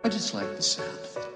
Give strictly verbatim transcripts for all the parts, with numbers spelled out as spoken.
I just like the sound of it.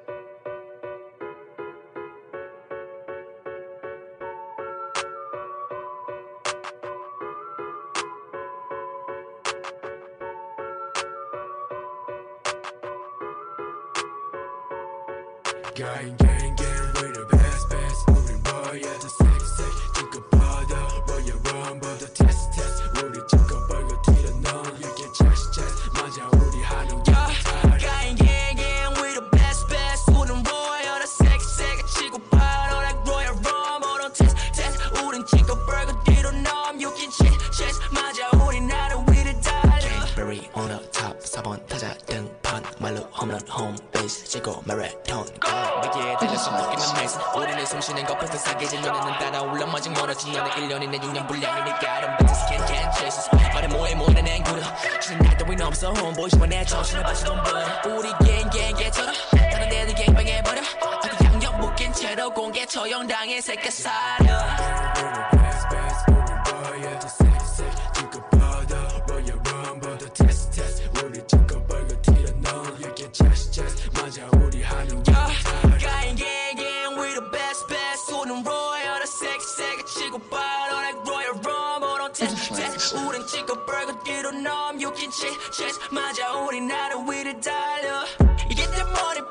Gang, gang, gang, we the best, best. 우린 royal, 더 섹시, 지금보다 royal rumble, 더 test, test. 우리 지금 벌거 튀어나온 이게 chest, chest. 맞아, 우리 하는 게 Gang, gang, gang, we the best, best. 우린 royal, 더 섹시, 지금보다 like royal rumble, 더 test, test. 우린 지금 벌거 튀어나온 이게 chest, chest. 맞아, 우리 나를 위를 달려. Berry on the top, 사 번 타자 등판 말로 홈런 홈 베이스 치고 마라톤 내게 달려서 먹기만 메이스 우리는 숨쉬는 것부터 사계절 너네는 따라올라 마직 멀어진 너네 일 년이내 육 년 분량이니까 I don't bet this can't can't chase us 말해 뭐해 뭐는 앵구려 쉬는 날 따윈 없어 homeboy 시원 내 정신을 봐서 돈 벌어 우리 gang gang 개처럼 다른 애들 갱뱅해버려 어디 양념 묶인 채로 공개 처형당해 새끼 살려 맞아 우리 하는 게 Gang gang gang we the best best 우린 royal 더 섹시하게 치고 빠져 like royal rumble on test test 우린 지금 벌거 뛰어넘 You can chase chase 맞아 우리 나를 위를 달려 이게 내 머리